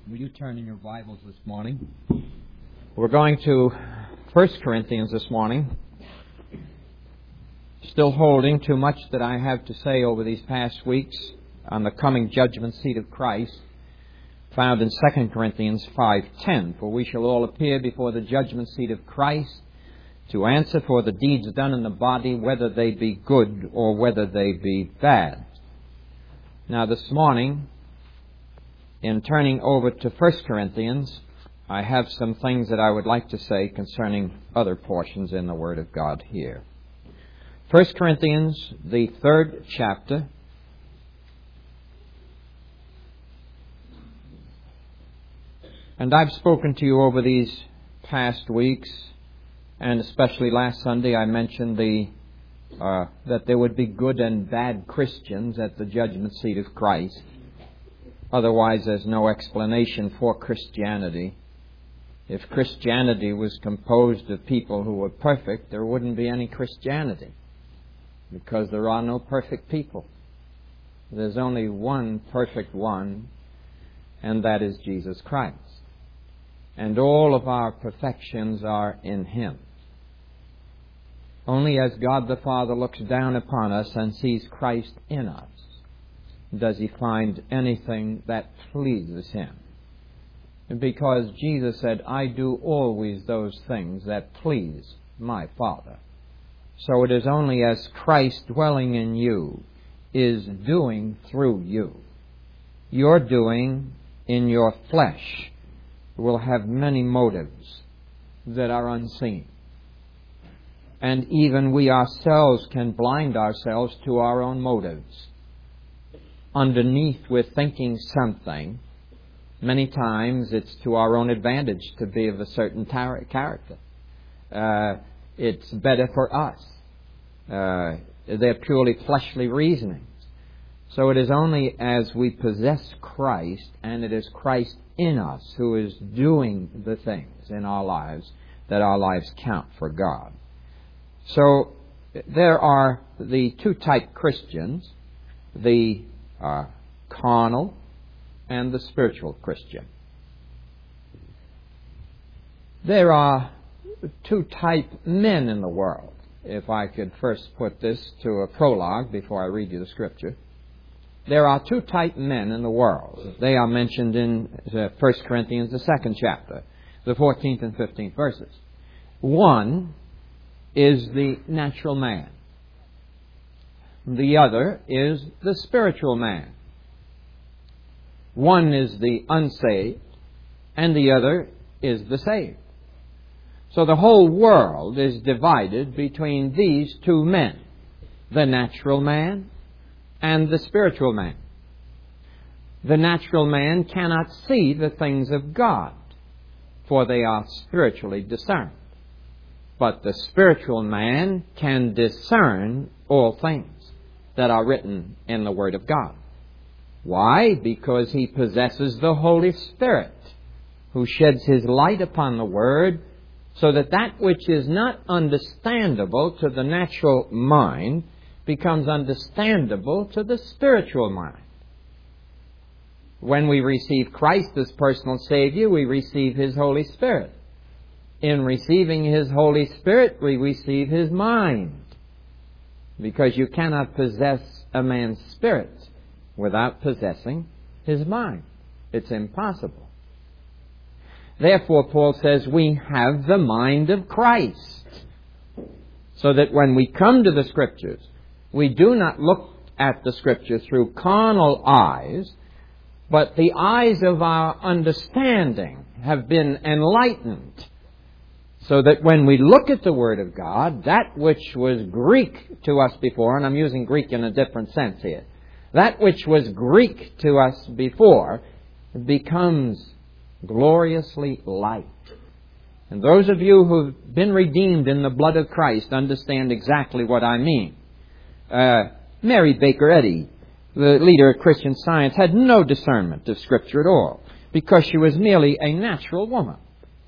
Will you turn in your Bibles this morning? We're going to 1 Corinthians this morning. Still holding to much that I have to say over these past weeks on the coming judgment seat of Christ, found in 2 Corinthians 5:10. For we shall all appear before the judgment seat of Christ to answer for the deeds done in the body, whether they be good or whether they be bad. Now this morning, in turning over to 1 Corinthians, I have some things that I would like to say concerning other portions in the Word of God here. 1 Corinthians, the 3rd chapter. And I've spoken to you over these past weeks, and especially last Sunday I mentioned that there would be good and bad Christians at the judgment seat of Christ. Otherwise, there's no explanation for Christianity. If Christianity was composed of people who were perfect, there wouldn't be any Christianity, because there are no perfect people. There's only one perfect one, and that is Jesus Christ. And all of our perfections are in Him. Only as God the Father looks down upon us and sees Christ in us, does He find anything that pleases Him. Because Jesus said, I do always those things that please my Father. So it is only as Christ dwelling in you is doing through you. Your doing in your flesh will have many motives that are unseen. And even we ourselves can blind ourselves to our own motives. Underneath, we're thinking something. Many times it's to our own advantage to be of a certain character. It's better for us. They're purely fleshly reasonings. So it is only as we possess Christ, and it is Christ in us who is doing the things in our lives, that our lives count for God. So there are the two type Christians, the carnal and the spiritual Christian. There are two type men in the world. If I could first put this to a prologue before I read you the scripture. There are two type men in the world. They are mentioned in 1 Corinthians, the 2nd chapter, the 14th and 15th verses. One is the natural man. The other is the spiritual man. One is the unsaved, and the other is the saved. So the whole world is divided between these two men, the natural man and the spiritual man. The natural man cannot see the things of God, for they are spiritually discerned. But the spiritual man can discern all things that are written in the Word of God. Why? Because he possesses the Holy Spirit, who sheds His light upon the Word, so that that which is not understandable to the natural mind becomes understandable to the spiritual mind. When we receive Christ as personal Savior, we receive His Holy Spirit. In receiving His Holy Spirit, we receive His mind. Because you cannot possess a man's spirit without possessing his mind. It's impossible. Therefore, Paul says we have the mind of Christ. So that when we come to the Scriptures, we do not look at the Scripture through carnal eyes, but the eyes of our understanding have been enlightened. So that when we look at the Word of God, that which was Greek to us before, and I'm using Greek in a different sense here, that which was Greek to us before becomes gloriously light. And those of you who've been redeemed in the blood of Christ understand exactly what I mean. Mary Baker Eddy, the leader of Christian Science, had no discernment of Scripture at all, because she was merely a natural woman.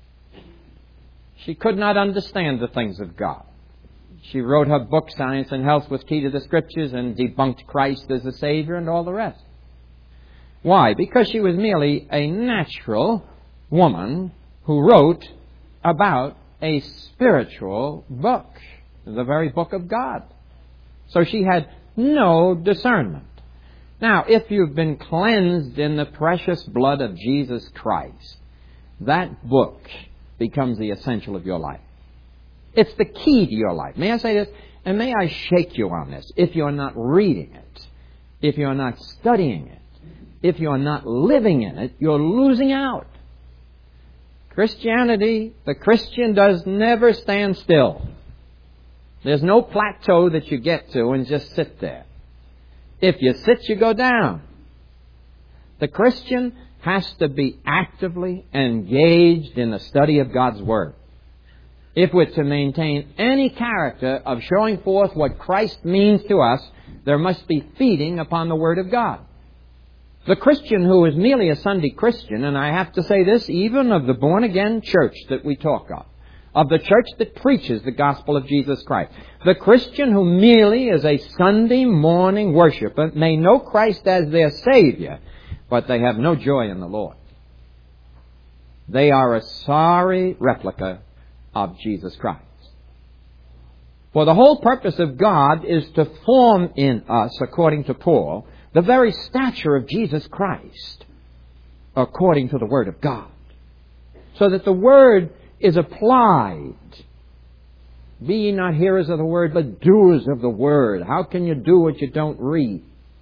She could not understand the things of God. She wrote her book, Science and Health with Key to the Scriptures, and debunked Christ as the Savior and all the rest. Why? Because she was merely a natural woman who wrote about a spiritual book, the very book of God. So she had no discernment. Now, if you've been cleansed in the precious blood of Jesus Christ, that book becomes the essential of your life. It's the key to your life. May I say this? And may I shake you on this? If you're not reading it, if you're not studying it, if you're not living in it, you're losing out. Christianity, the Christian does never stand still. There's no plateau that you get to and just sit there. If you sit, you go down. The Christian has to be actively engaged in the study of God's Word. If we're to maintain any character of showing forth what Christ means to us, there must be feeding upon the Word of God. The Christian who is merely a Sunday Christian, and I have to say this even of the born-again church that we talk of the church that preaches the gospel of Jesus Christ, the Christian who merely is a Sunday morning worshiper may know Christ as their Savior, but they have no joy in the Lord. They are a sorry replica of Jesus Christ. For the whole purpose of God is to form in us, according to Paul, the very stature of Jesus Christ, according to the Word of God, so that the Word is applied. Be ye not hearers of the Word, but doers of the Word. How can you do what you don't read?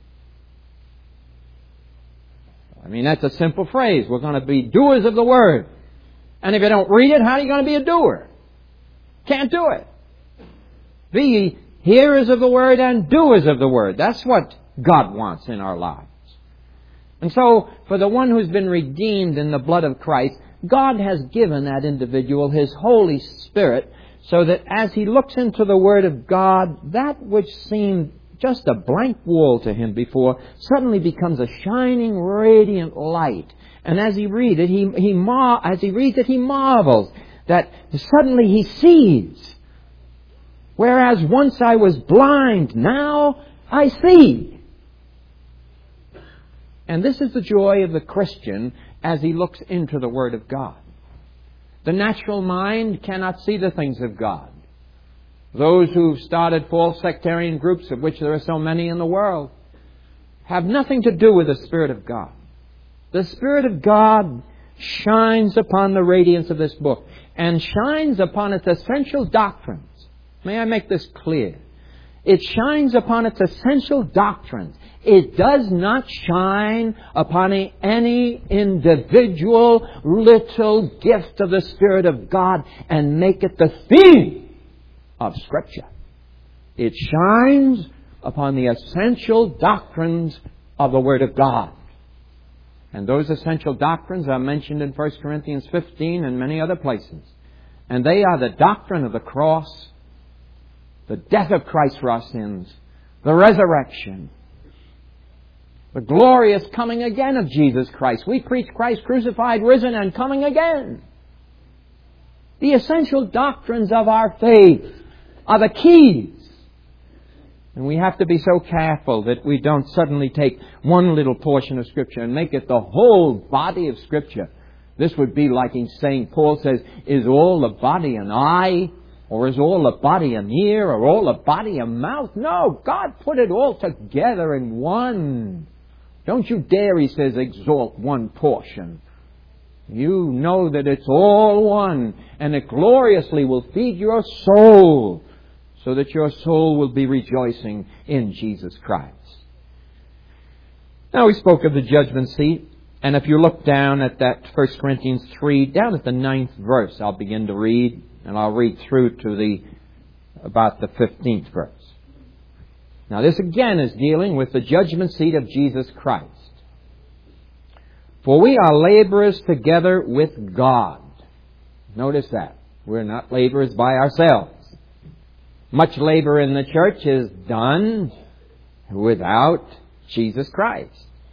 I mean, that's a simple phrase. We're going to be doers of the Word. And if you don't read it, how are you going to be a doer? Can't do it. Be ye hearers of the Word and doers of the Word. That's what God wants in our lives. And so, for the one who's been redeemed in the blood of Christ, God has given that individual His Holy Spirit so that as he looks into the Word of God, that which seemed just a blank wall to him before suddenly becomes a shining, radiant light. And as he reads it, he marvels that suddenly he sees. Whereas once I was blind, now I see. And this is the joy of the Christian as he looks into the Word of God. The natural mind cannot see the things of God. Those who've started false sectarian groups, of which there are so many in the world, have nothing to do with the Spirit of God. The Spirit of God shines upon the radiance of this book and shines upon its essential doctrines. May I make this clear? It shines upon its essential doctrines. It does not shine upon any individual little gift of the Spirit of God and make it the theme of Scripture. It shines upon the essential doctrines of the Word of God. And those essential doctrines are mentioned in 1 Corinthians 15 and many other places. And they are the doctrine of the cross, the death of Christ for our sins, the resurrection, the glorious coming again of Jesus Christ. We preach Christ crucified, risen, and coming again. The essential doctrines of our faith are the keys. And we have to be so careful that we don't suddenly take one little portion of Scripture and make it the whole body of Scripture. This would be like in saying, Paul says, is all the body an eye? Or is all the body an ear? Or all the body a mouth? No, God put it all together in one. Don't you dare, he says, exalt one portion. You know that it's all one, and it gloriously will feed your soul, so that your soul will be rejoicing in Jesus Christ. Now we spoke of the judgment seat, and if you look down at that 1 Corinthians 3, down at the 9th verse, I'll begin to read, and I'll read through to about the 15th verse. Now this again is dealing with the judgment seat of Jesus Christ. For we are laborers together with God. Notice that. We're not laborers by ourselves. Much labor in the church is done without Jesus Christ.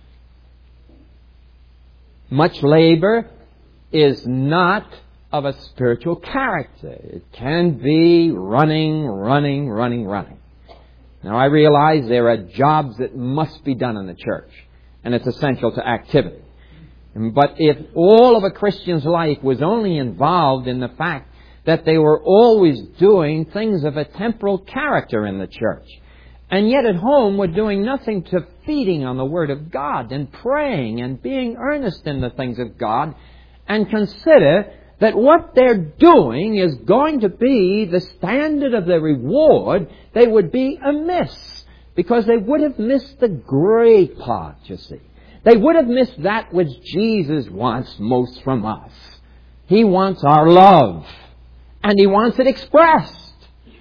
Much labor is not of a spiritual character. It can be running. Now I realize there are jobs that must be done in the church. and it's essential to activity. But if all of a Christian's life was only involved in the fact that they were always doing things of a temporal character in the church, and yet at home were doing nothing to feeding on the Word of God and praying and being earnest in the things of God, and consider that what they're doing is going to be the standard of their reward, they would be amiss, because they would have missed the great part, you see. They would have missed that which Jesus wants most from us. He wants our love. And He wants it expressed.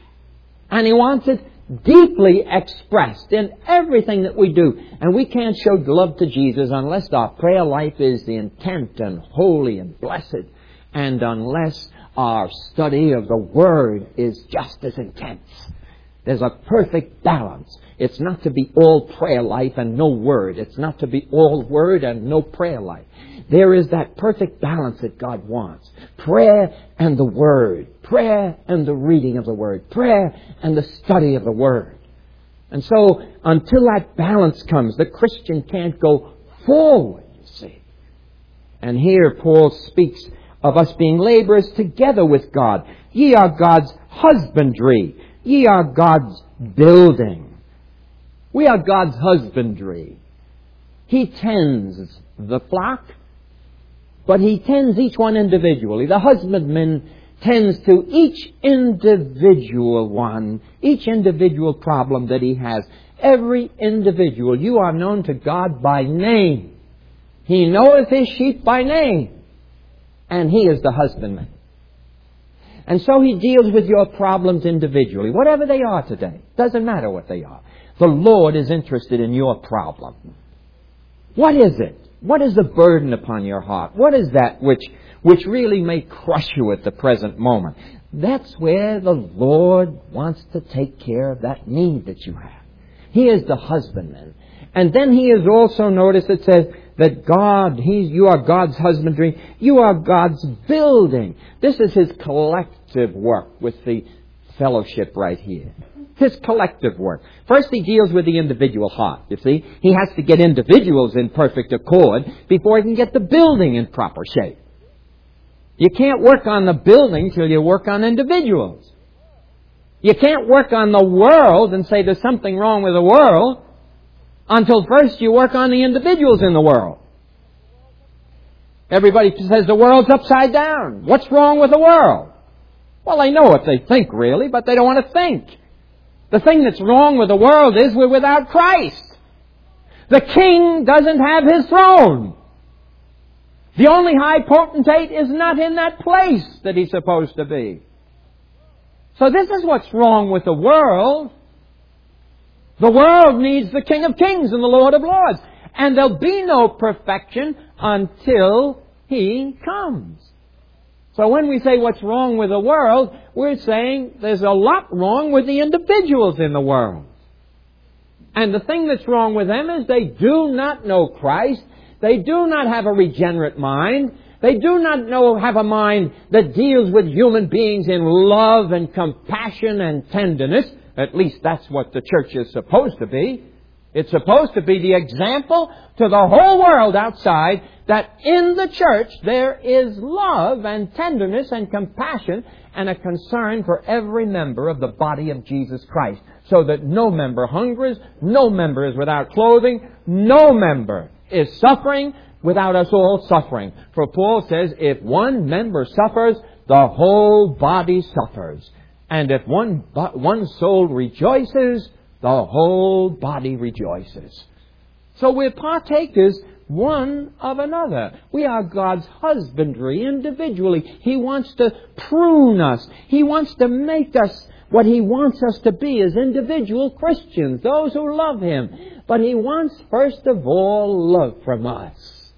And He wants it deeply expressed in everything that we do. And we can't show love to Jesus unless our prayer life is the intent and holy and blessed. And unless our study of the Word is just as intense. There's a perfect balance. It's not to be all prayer life and no Word. It's not to be all Word and no prayer life. There is that perfect balance that God wants. Prayer and the Word. Prayer and the reading of the Word. Prayer and the study of the Word. And so, until that balance comes, the Christian can't go forward, you see. And here Paul speaks of us being laborers together with God. Ye are God's husbandry. Ye are God's building. We are God's husbandry. He tends the flock, but He tends each one individually. The husbandman tends to each individual one, each individual problem that he has. Every individual. You are known to God by name. He knoweth His sheep by name. And He is the husbandman. And so He deals with your problems individually, whatever they are today. Doesn't matter what they are. The Lord is interested in your problem. What is it? What is the burden upon your heart? What is that which really may crush you at the present moment? That's where the Lord wants to take care of that need that you have. He is the husbandman. And then He is also, notice it says, that you are God's husbandry, you are God's building. This is His collective work with the fellowship right here. His collective work. First He deals with the individual heart, you see. He has to get individuals in perfect accord before He can get the building in proper shape. You can't work on the building till you work on individuals. You can't work on the world and say there's something wrong with the world until first you work on the individuals in the world. Everybody says the world's upside down. What's wrong with the world? Well, they know what they think, really, but they don't want to think. The thing that's wrong with the world is we're without Christ. The king doesn't have his throne. The only high potentate is not in that place that he's supposed to be. So this is what's wrong with the world. The world needs the King of Kings and the Lord of Lords. And there'll be no perfection until He comes. So when we say what's wrong with the world, we're saying there's a lot wrong with the individuals in the world. And the thing that's wrong with them is they do not know Christ. They do not have a regenerate mind. They do not have a mind that deals with human beings in love and compassion and tenderness. At least that's what the church is supposed to be. It's supposed to be the example to the whole world outside that in the church there is love and tenderness and compassion and a concern for every member of the body of Jesus Christ, so that no member hungers, no member is without clothing, no member is suffering without us all suffering. For Paul says, if one member suffers, the whole body suffers. And if one soul rejoices, the whole body rejoices. So we're partakers one of another. We are God's husbandry individually. He wants to prune us. He wants to make us what He wants us to be as individual Christians, those who love Him. But He wants, first of all, love from us.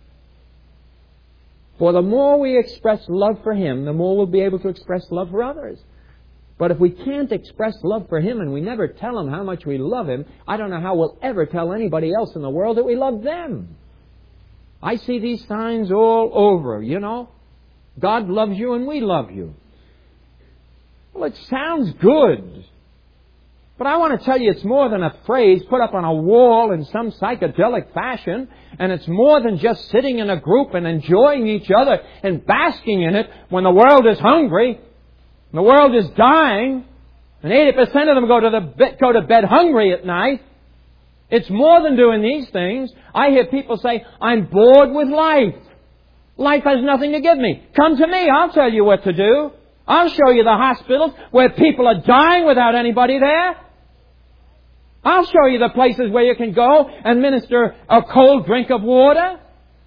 For the more we express love for Him, the more we'll be able to express love for others. But if we can't express love for Him and we never tell Him how much we love Him, I don't know how we'll ever tell anybody else in the world that we love them. I see these signs all over, you know. God loves you and we love you. Well, it sounds good. But I want to tell you it's more than a phrase put up on a wall in some psychedelic fashion. And it's more than just sitting in a group and enjoying each other and basking in it when the world is hungry. And the world is dying. And 80% of them go to bed hungry at night. It's more than doing these things. I hear people say, I'm bored with life. Life has nothing to give me. Come to me, I'll tell you what to do. I'll show you the hospitals where people are dying without anybody there. I'll show you the places where you can go and minister a cold drink of water.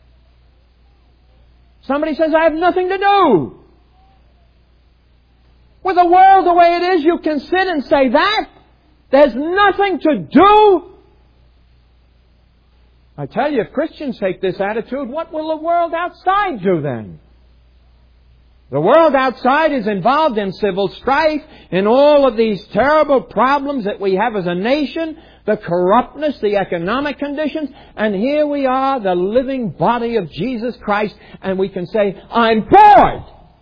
Somebody says, I have nothing to do. With the world the way it is, you can sit and say that. There's nothing to do. I tell you, if Christians take this attitude, what will the world outside do then? The world outside is involved in civil strife, in all of these terrible problems that we have as a nation, the corruptness, the economic conditions, and here we are, the living body of Jesus Christ, and we can say, I'm bored!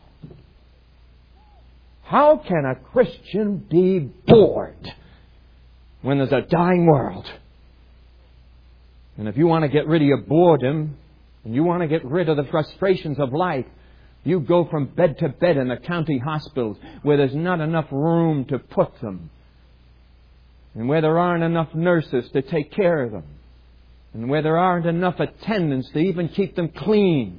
How can a Christian be bored when there's a dying world? And if you want to get rid of your boredom, and you want to get rid of the frustrations of life, you go from bed to bed in the county hospitals where there's not enough room to put them. And where there aren't enough nurses to take care of them. And where there aren't enough attendants to even keep them clean.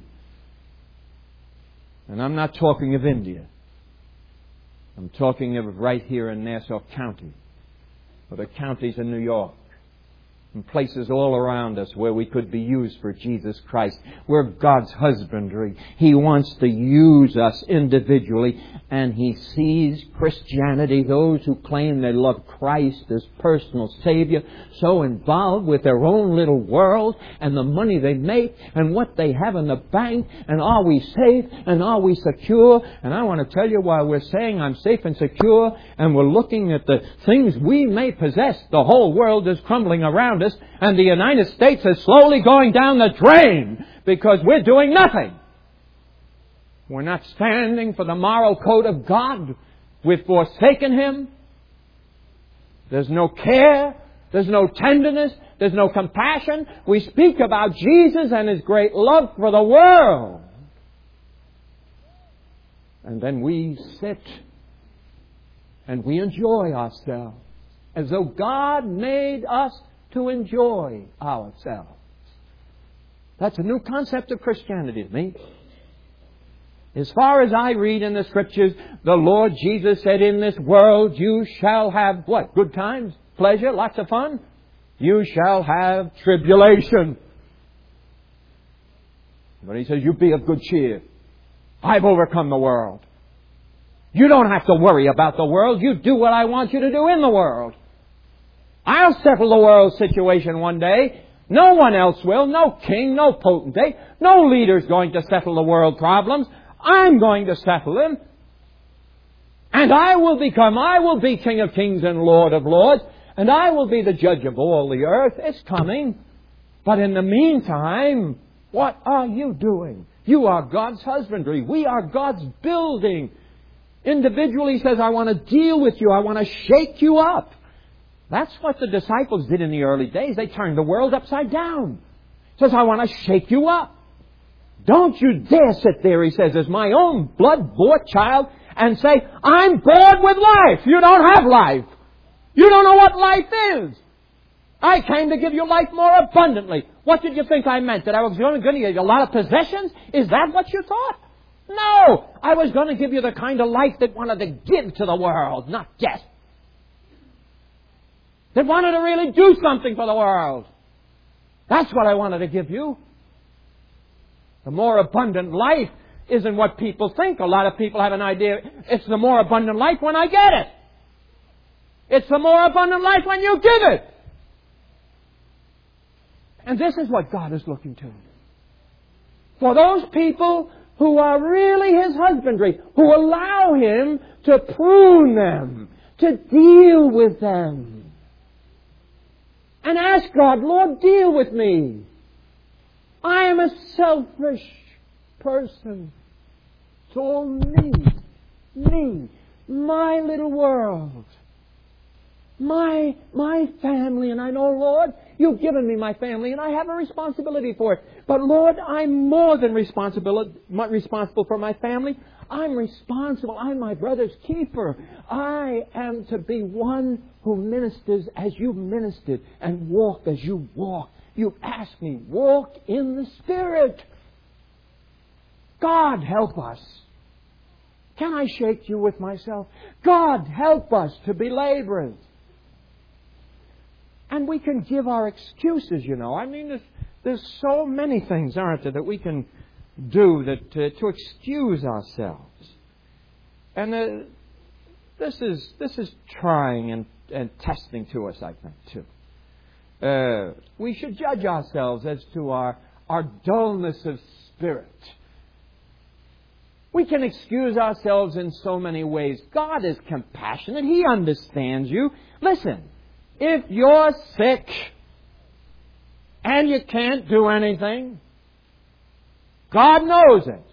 And I'm not talking of India. I'm talking of right here in Nassau County. Or the counties in New York. And places all around us where we could be used for Jesus Christ. We're God's husbandry. He wants to use us individually. And He sees Christianity, those who claim they love Christ as personal Savior, so involved with their own little world and the money they make and what they have in the bank. And are we safe? And are we secure? And I want to tell you, while we're saying I'm safe and secure, and we're looking at the things we may possess, the whole world is crumbling around us, and the United States is slowly going down the drain because we're doing nothing. We're not standing for the moral code of God. We've forsaken Him. There's no care. There's no tenderness. There's no compassion. We speak about Jesus and His great love for the world. And then we sit and we enjoy ourselves as though God made us to enjoy ourselves. That's a new concept of Christianity to me. As far as I read in the Scriptures, the Lord Jesus said, in this world you shall have what? Good times? Pleasure? Lots of fun? You shall have tribulation. But He says, you be of good cheer. I've overcome the world. You don't have to worry about the world. You do what I want you to do in the world. I'll settle the world situation one day. No one else will. No king, no potentate, no leader's going to settle the world problems. I'm going to settle them. And I will be King of Kings and Lord of Lords. And I will be the judge of all the earth. It's coming. But in the meantime, what are you doing? You are God's husbandry. We are God's building. Individually, He says, I want to deal with you. I want to shake you up. That's what the disciples did in the early days. They turned the world upside down. He says, I want to shake you up. Don't you dare sit there, He says, as my own blood-bought child and say, I'm bored with life. You don't have life. You don't know what life is. I came to give you life more abundantly. What did you think I meant? That I was going to give you a lot of possessions? Is that what you thought? No! I was going to give you the kind of life that wanted to give to the world, not get. That wanted to really do something for the world. That's what I wanted to give you. The more abundant life isn't what people think. A lot of people have an idea, it's the more abundant life when I get it. It's the more abundant life when you give it. And this is what God is looking to. For those people who are really His husbandry, who allow Him to prune them, to deal with them. And ask God, Lord, deal with me. I am a selfish person. It's all me, my little world. My family, and I know, Lord, You've given me my family, and I have a responsibility for it. But, Lord, I'm more than responsible for my family. I'm responsible. I'm my brother's keeper. I am to be one who ministers as You ministered and walk as You walk. You've asked me, walk in the Spirit. God, help us. Can I shake you with myself? God, help us to be laborers. And we can give our excuses, you know. I mean, there's so many things, aren't there, that we can do to excuse ourselves. And this is trying and testing to us, I think, too. We should judge ourselves as to our dullness of spirit. We can excuse ourselves in so many ways. God is compassionate. He understands you. Listen, if you're sick and you can't do anything, God knows it.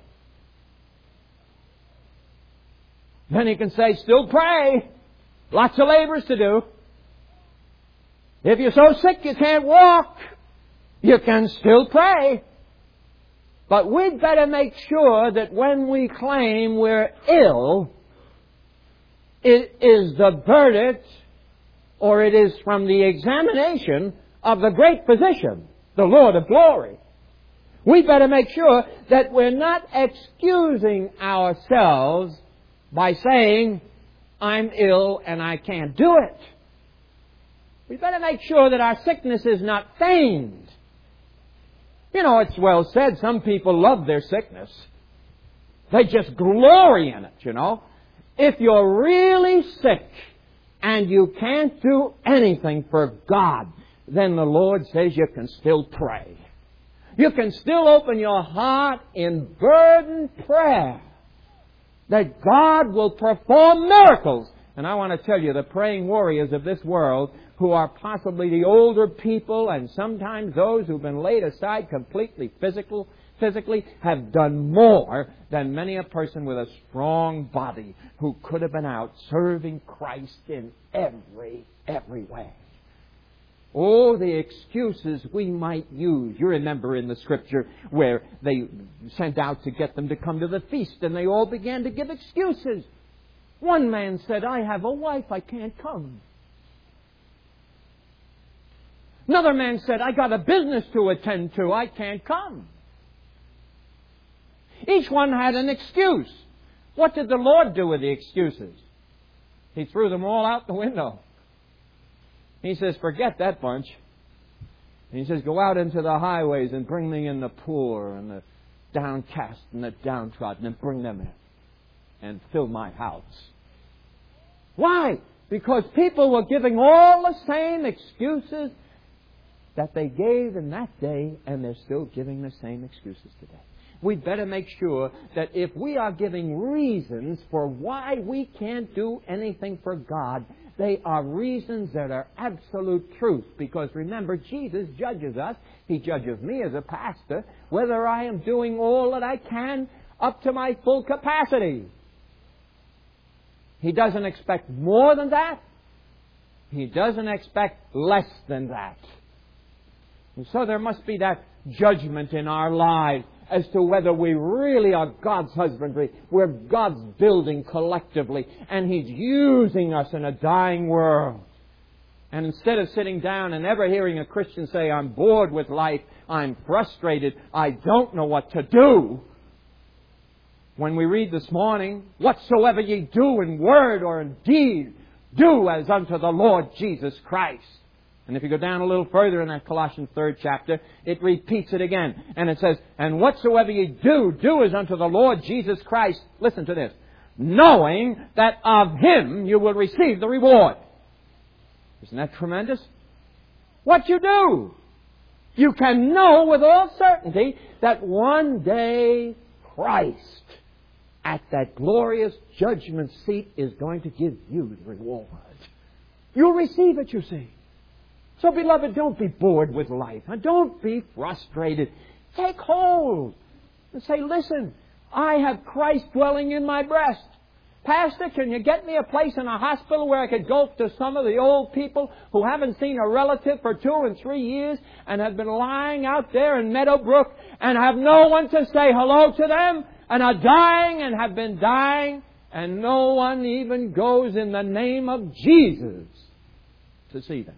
Then He can say, still pray. Lots of labors to do. If you're so sick you can't walk, you can still pray. But we'd better make sure that when we claim we're ill, it is the verdict or it is from the examination of the great physician, the Lord of glory. We'd better make sure that we're not excusing ourselves by saying, I'm ill and I can't do it. We'd better make sure that our sickness is not feigned. You know, it's well said, some people love their sickness. They just glory in it, you know. If you're really sick and you can't do anything for God, then the Lord says you can still pray. You can still open your heart in burdened prayer that God will perform miracles. And I want to tell you, the praying warriors of this world, who are possibly the older people and sometimes those who've been laid aside completely physically, have done more than many a person with a strong body who could have been out serving Christ in every way. Oh, the excuses we might use. You remember in the Scripture where they sent out to get them to come to the feast and they all began to give excuses. One man said, I have a wife, I can't come. Another man said, I got a business to attend to, I can't come. Each one had an excuse. What did the Lord do with the excuses? He threw them all out the window. He says, forget that bunch. And He says, go out into the highways and bring me in the poor and the downcast and the downtrodden and bring them in and fill my house. Why? Because people were giving all the same excuses that they gave in that day, and they're still giving the same excuses today. We'd better make sure that if we are giving reasons for why we can't do anything for God, they are reasons that are absolute truth. Because remember, Jesus judges us. He judges me as a pastor, whether I am doing all that I can up to my full capacity. He doesn't expect more than that. He doesn't expect less than that. And so there must be that judgment in our lives as to whether we really are God's husbandry. We're God's building collectively. And He's using us in a dying world. And instead of sitting down and ever hearing a Christian say, I'm bored with life, I'm frustrated, I don't know what to do. When we read this morning, whatsoever ye do in word or in deed, do as unto the Lord Jesus Christ. And if you go down a little further in that Colossians 3rd chapter, it repeats it again. And it says, and whatsoever ye do, do as unto the Lord Jesus Christ. Listen to this. Knowing that of Him you will receive the reward. Isn't that tremendous? What you do. You can know with all certainty that one day Christ at that glorious judgment seat is going to give you the reward. You'll receive it, you see. So, beloved, don't be bored with life. And don't be frustrated. Take hold and say, listen, I have Christ dwelling in my breast. Pastor, can you get me a place in a hospital where I could go to some of the old people who haven't seen a relative for 2 and 3 years and have been lying out there in Meadowbrook and have no one to say hello to them and are dying and have been dying and no one even goes in the name of Jesus to see them?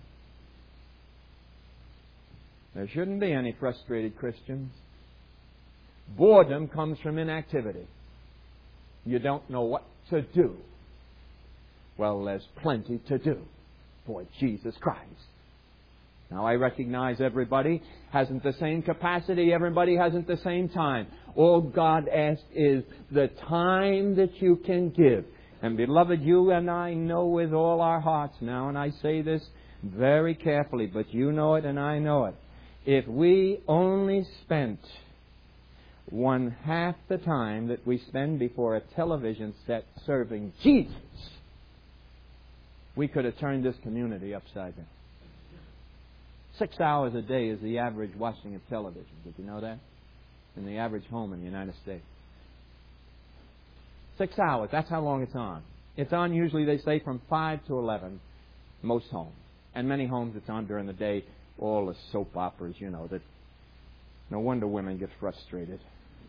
There shouldn't be any frustrated Christians. Boredom comes from inactivity. You don't know what to do. Well, there's plenty to do for Jesus Christ. Now, I recognize everybody hasn't the same capacity. Everybody hasn't the same time. All God asks is the time that you can give. And beloved, you and I know with all our hearts now, and I say this very carefully, but you know it and I know it. If we only spent 1/2 the time that we spend before a television set serving Jesus, we could have turned this community upside down. 6 hours a day is the average watching of television. Did you know that? In the average home in the United States. 6 hours, that's how long it's on. It's on usually, they say, from 5 to 11, most homes. And many homes it's on during the day, all the soap operas, you know, that no wonder women get frustrated.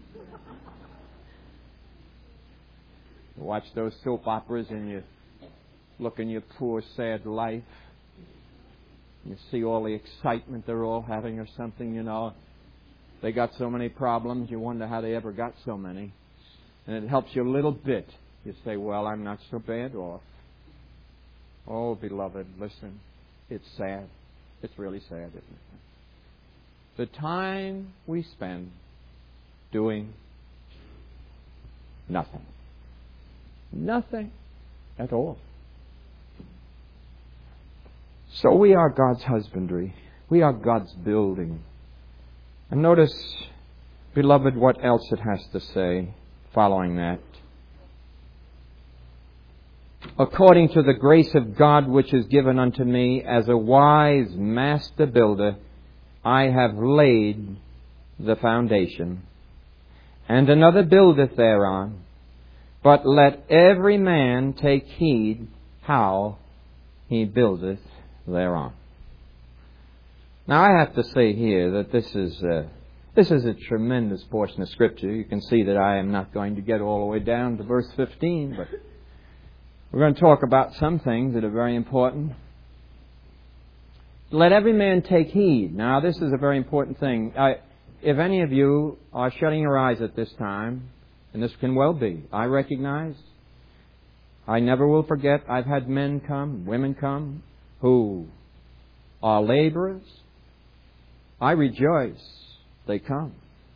You watch those soap operas and you look in your poor, sad life. You see all the excitement they're all having or something, you know. They got so many problems, you wonder how they ever got so many. And it helps you a little bit. You say, well, I'm not so bad off. Oh, beloved, listen. It's sad. It's really sad, isn't it? The time we spend doing nothing. Nothing at all. So we are God's husbandry. We are God's building. And notice, beloved, what else it has to say following that. According to the grace of God which is given unto me as a wise master builder, I have laid the foundation, and another buildeth thereon. But let every man take heed how he buildeth thereon. Now I have to say here that this is a tremendous portion of Scripture. You can see that I am not going to get all the way down to verse 15, but we're going to talk about some things that are very important. Let every man take heed. Now this is a very important thing. If any of you are shutting your eyes at this time, and this can well be, I recognize, I never will forget, I've had men come, women come, who are laborers. I rejoice they come.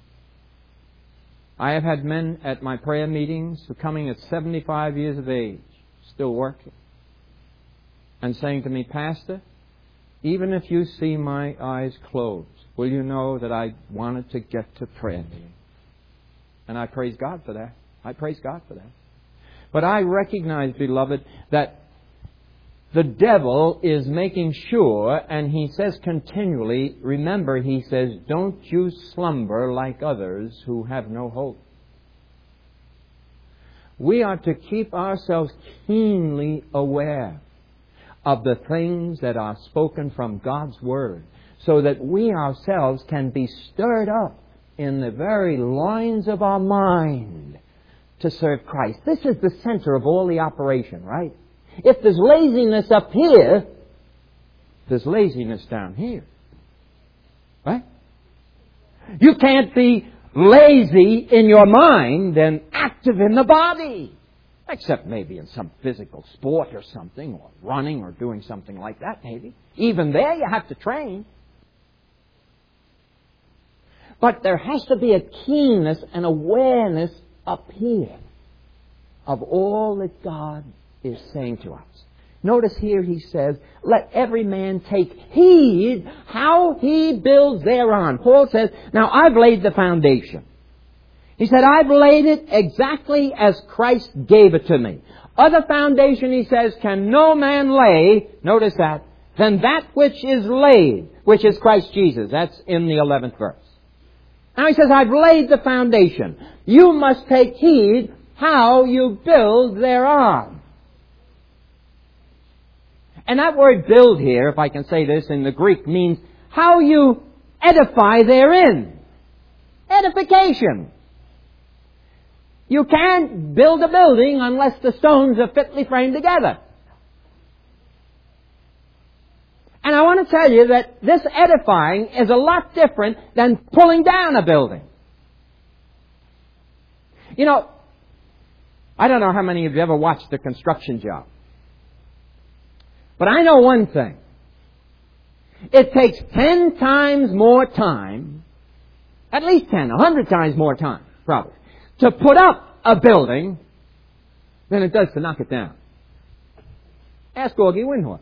I have had men at my prayer meetings who are coming at 75 years of age, still working, and saying to me, Pastor, even if you see my eyes closed, will you know that I wanted to get to prayer meeting? And I praise God for that. I praise God for that. But I recognize, beloved, that the devil is making sure, and he says continually, remember, he says, don't you slumber like others who have no hope. We are to keep ourselves keenly aware of the things that are spoken from God's Word, so that we ourselves can be stirred up in the very loins of our mind to serve Christ. This is the center of all the operation, right? If there's laziness up here, there's laziness down here. Right? You can't be lazy in your mind and active in the body. Except maybe in some physical sport or something, or running or doing something like that maybe. Even there you have to train. But there has to be a keenness and awareness up here of all that God is saying to us. Notice here he says, let every man take heed how he builds thereon. Paul says, now I've laid the foundation. He said, I've laid it exactly as Christ gave it to me. Other foundation, he says, can no man lay, notice that, than that which is laid, which is Christ Jesus. That's in the 11th verse. Now he says, I've laid the foundation. You must take heed how you build thereon. And that word build here, if I can say this in the Greek, means how you edify therein. Edification. You can't build a building unless the stones are fitly framed together. And I want to tell you that this edifying is a lot different than pulling down a building. You know, I don't know how many of you ever watched a construction job. But I know one thing. It takes 10 times more time, at least 10, 100 times more time, probably, to put up a building than it does to knock it down. Ask Augie Windhorst.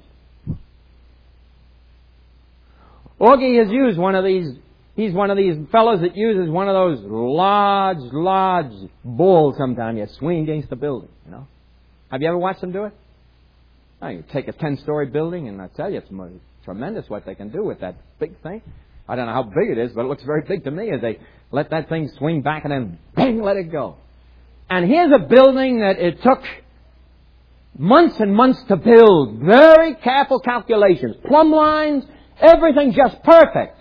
Augie has used one of these, he's one of these fellows that uses one of those large balls sometimes you swing against the building, you know. Have you ever watched them do it? Oh, you take a 10-story building, and I tell you, it's tremendous what they can do with that big thing. I don't know how big it is, but it looks very big to me as they let that thing swing back and then bang, let it go. And here's a building that it took months and months to build. Very careful calculations. Plumb lines, everything just perfect.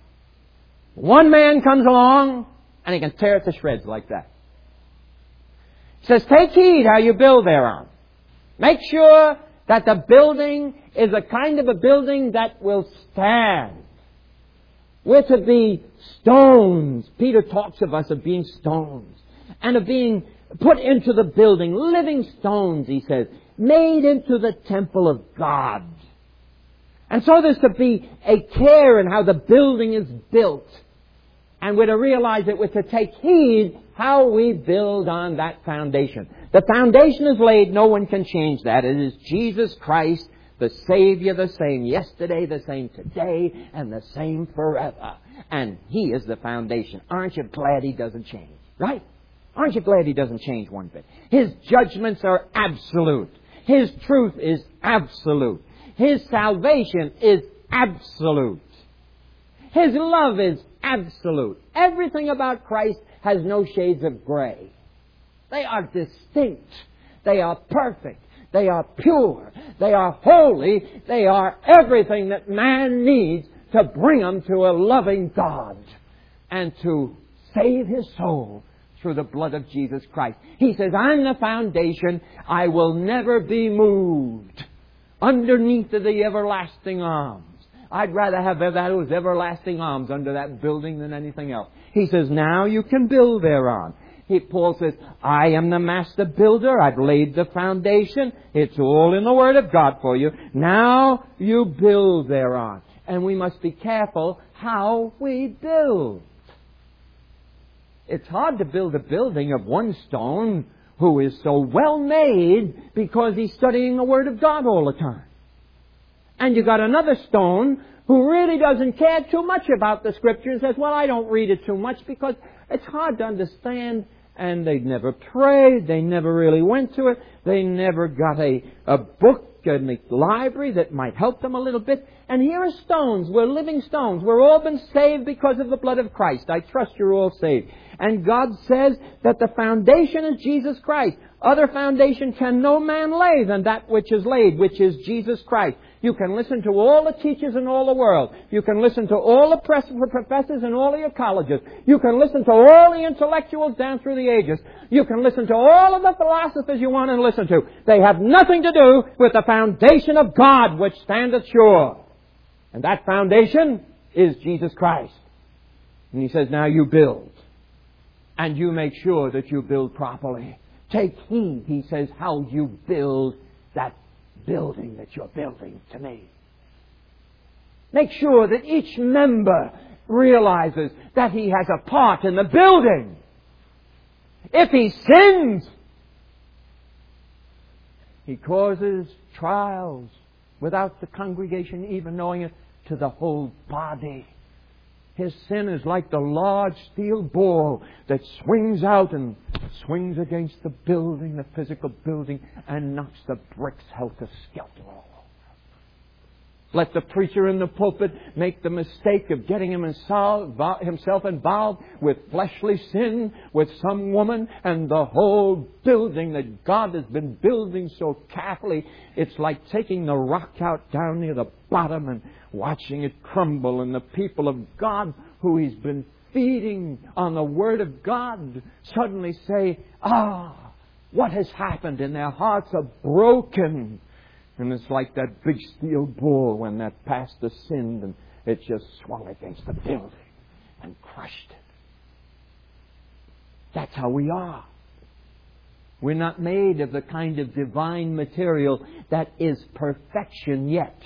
One man comes along, and he can tear it to shreds like that. He says, take heed how you build thereon. Make sure that the building is a kind of a building that will stand. We're to be stones. Peter talks of us of being stones. And of being put into the building. Living stones, he says. Made into the temple of God. And so there's to be a care in how the building is built. And we're to realize that we're to take heed how we build on that foundation. The foundation is laid, no one can change that. It is Jesus Christ, the Savior, the same yesterday, the same today, and the same forever. And He is the foundation. Aren't you glad He doesn't change? Right? Aren't you glad He doesn't change one bit? His judgments are absolute. His truth is absolute. His salvation is absolute. His love is absolute. Everything about Christ has no shades of gray. They are distinct. They are perfect. They are pure. They are holy. They are everything that man needs to bring him to a loving God and to save his soul through the blood of Jesus Christ. He says, I'm the foundation. I will never be moved underneath of the everlasting arms. I'd rather have those everlasting arms under that building than anything else. He says, now you can build thereon. Paul says, I am the master builder. I've laid the foundation. It's all in the Word of God for you. Now you build thereon. And we must be careful how we build. It's hard to build a building of one stone who is so well made because he's studying the Word of God all the time. And you got another stone who really doesn't care too much about the Scripture and says, well, I don't read it too much because it's hard to understand. And they never prayed. They never really went to it. They never got a book in the library that might help them a little bit. And here are stones. We're living stones. We're all been saved because of the blood of Christ. I trust you're all saved. And God says that the foundation is Jesus Christ. Other foundation can no man lay than that which is laid, which is Jesus Christ. You can listen to all the teachers in all the world. You can listen to all the professors in all of your colleges. You can listen to all the intellectuals down through the ages. You can listen to all of the philosophers you want to listen to. They have nothing to do with the foundation of God which standeth sure. And that foundation is Jesus Christ. And He says, now you build. And you make sure that you build properly. Take heed, He says, how you build that building that you're building to me. Make sure that each member realizes that he has a part in the building. If he sins, he causes trials without the congregation even knowing it to the whole body. His sin is like the large steel ball that swings out and swings against the building, the physical building, and knocks the bricks helter-skelter all over. Let the preacher in the pulpit make the mistake of getting himself involved with fleshly sin, with some woman, and the whole building that God has been building so carefully, it's like taking the rock out down near the bottom and watching it crumble. And the people of God who He's been feeding on the Word of God suddenly say, what has happened? And their hearts are broken. And it's like that big steel bull when that pastor sinned and it just swung against the building and crushed it. That's how we are. We're not made of the kind of divine material that is perfection yet.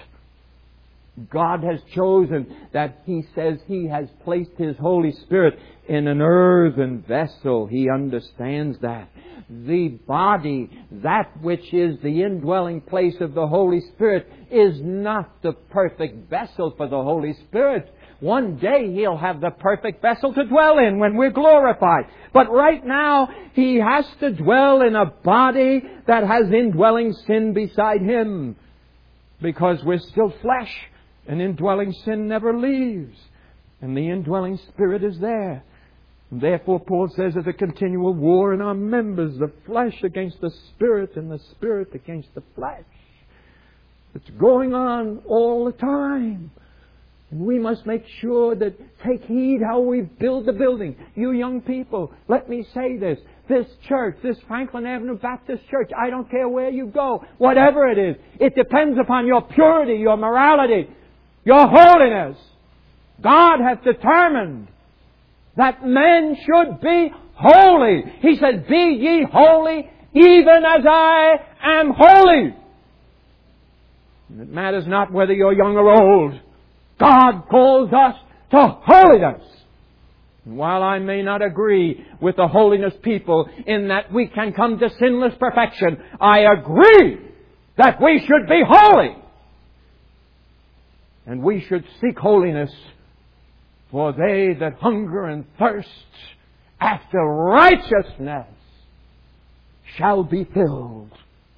God has chosen that He says He has placed His Holy Spirit in an earthen vessel. He understands that. The body, that which is the indwelling place of the Holy Spirit, is not the perfect vessel for the Holy Spirit. One day He'll have the perfect vessel to dwell in when we're glorified. But right now, He has to dwell in a body that has indwelling sin beside Him. Because we're still flesh, and indwelling sin never leaves. And the indwelling Spirit is there. Therefore, Paul says there's a continual war in our members, the flesh against the Spirit and the Spirit against the flesh. It's going on all the time. And we must make sure that, take heed how we build the building. You young people, let me say this. This church, this Franklin Avenue Baptist Church, I don't care where you go, whatever it is, it depends upon your purity, your morality, your holiness. God hath determined that men should be holy. He said, be ye holy, even as I am holy. And it matters not whether you're young or old. God calls us to holiness. And while I may not agree with the holiness people in that we can come to sinless perfection, I agree that we should be holy. And we should seek holiness. For they that hunger and thirst after righteousness shall be filled.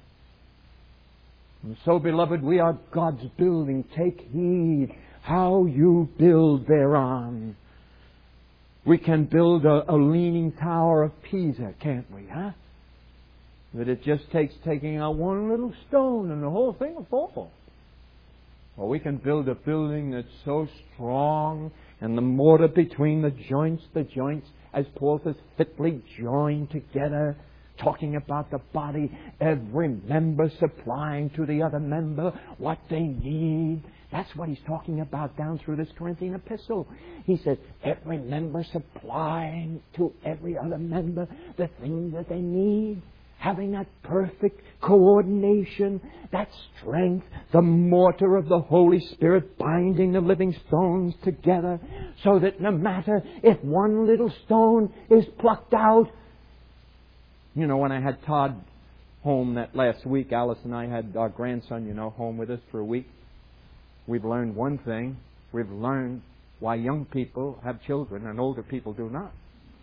And so, beloved, we are God's building. Take heed how you build thereon. We can build a leaning tower of Pisa, can't we, huh? But it just takes taking out one little stone and the whole thing will fall. Or we can build a building that's so strong, and the mortar between the joints, as Paul says, fitly joined together, talking about the body, every member supplying to the other member what they need. That's what he's talking about down through this Corinthian epistle. He says, every member supplying to every other member the things that they need. Having that perfect coordination, that strength, the mortar of the Holy Spirit binding the living stones together, so that no matter if one little stone is plucked out. You know, when I had Todd home that last week, Alice and I had our grandson, home with us for a week. We've learned one thing. We've learned why young people have children and older people do not.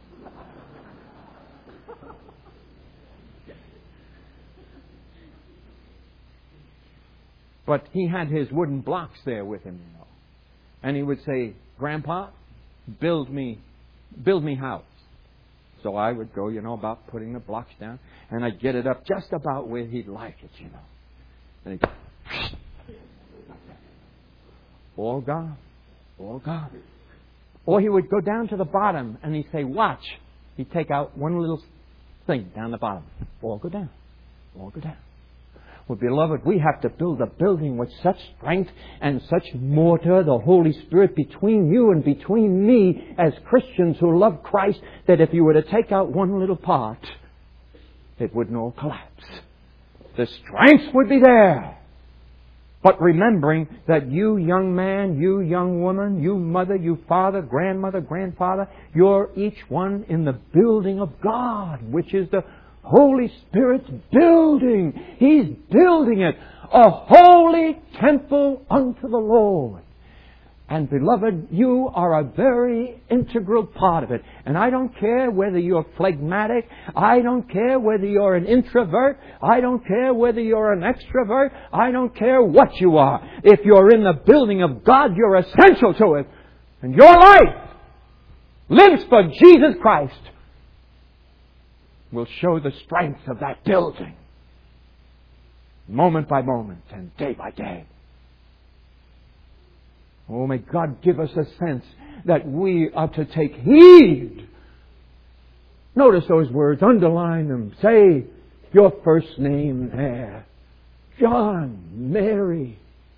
But he had his wooden blocks there with him, And he would say, Grandpa, build me house. So I would go, about putting the blocks down. And I'd get it up just about where he'd like it, And he'd go, all gone. All gone. Or he would go down to the bottom and he'd say, watch. He'd take out one little thing down the bottom. All go down. All go down. Well, beloved, we have to build a building with such strength and such mortar, the Holy Spirit, between you and between me as Christians who love Christ, that if you were to take out one little part, it wouldn't all collapse. The strength would be there. But remembering that you young man, you young woman, you mother, you father, grandmother, grandfather, you're each one in the building of God, which is the Holy Spirit's building. He's building it. A holy temple unto the Lord. And beloved, you are a very integral part of it. And I don't care whether you're phlegmatic. I don't care whether you're an introvert. I don't care whether you're an extrovert. I don't care what you are. If you're in the building of God, you're essential to it. And your life lives for Jesus Christ will show the strength of that building. Moment by moment and day by day. Oh, may God give us a sense that we are to take heed. Notice those words. Underline them. Say your first name there. John, Mary,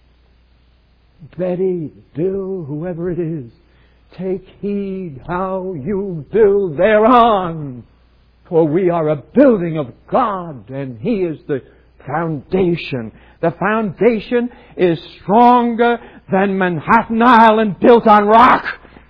Betty, Bill, whoever it is. Take heed how you build thereon. For we are a building of God, and He is the foundation. The foundation is stronger than Manhattan Island built on rock.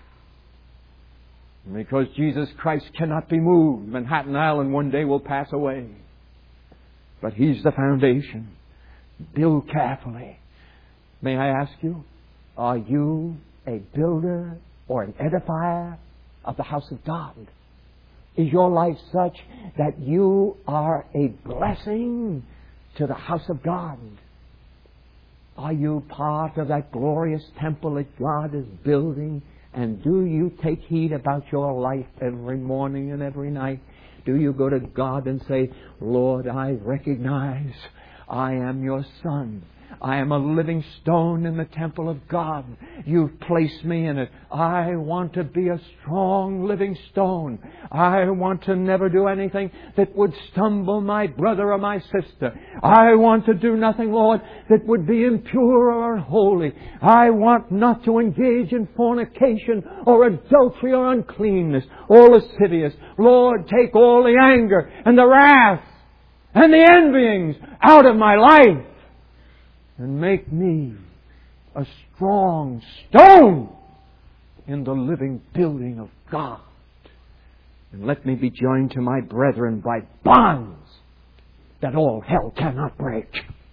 Because Jesus Christ cannot be moved, Manhattan Island one day will pass away. But He's the foundation. Build carefully. May I ask you, are you a builder or an edifier of the house of God? Is your life such that you are a blessing to the house of God? Are you part of that glorious temple that God is building? And do you take heed about your life every morning and every night? Do you go to God and say, Lord, I recognize I am your son. I am a living stone in the temple of God. You've placed me in it. I want to be a strong living stone. I want to never do anything that would stumble my brother or my sister. I want to do nothing, Lord, that would be impure or unholy. I want not to engage in fornication or adultery or uncleanness or lascivious. Lord, take all the anger and the wrath and the envyings out of my life. And make me a strong stone in the living building of God. And let me be joined to my brethren by bonds that all hell cannot break.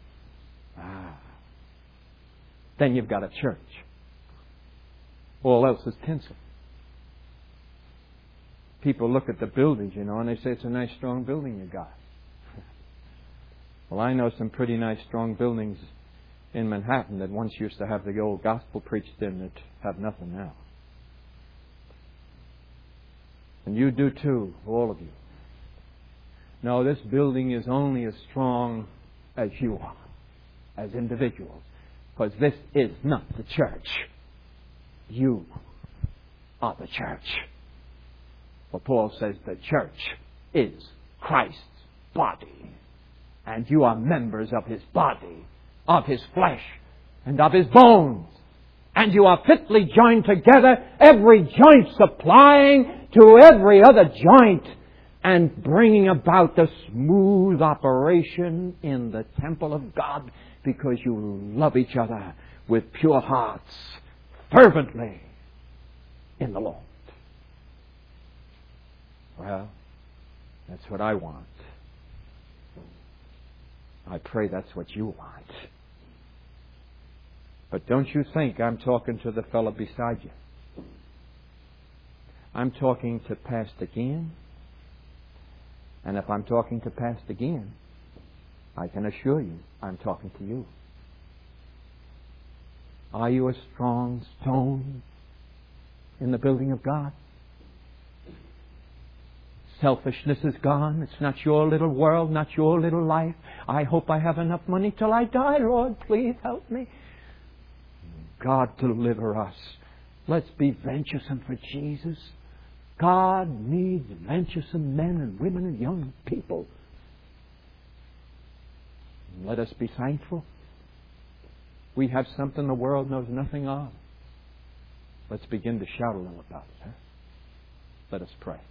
Then you've got a church. All else is tinsel. People look at the buildings, and they say it's a nice strong building you got. Well, I know some pretty nice strong buildings in Manhattan that once used to have the old gospel preached in that have nothing now. And you do too, all of you. No, this building is only as strong as you are, as individuals. Because this is not the church. You are the church. For Paul says the church is Christ's body. And you are members of His body, of His flesh, and of His bones. And you are fitly joined together, every joint supplying to every other joint, and bringing about the smooth operation in the temple of God, because you love each other with pure hearts, fervently in the Lord. Well, that's what I want. I pray that's what you want. But don't you think I'm talking to the fellow beside you. I'm talking to Pastor Ginn. And if I'm talking to Pastor Ginn, I can assure you I'm talking to you. Are you a strong stone in the building of God? Selfishness is gone. It's not your little world, not your little life. I hope I have enough money till I die, Lord. Please help me. God deliver us. Let's be venturesome for Jesus. God needs venturesome men and women and young people. Let us be thankful. We have something the world knows nothing of. Let's begin to shout a little about it. Let us pray.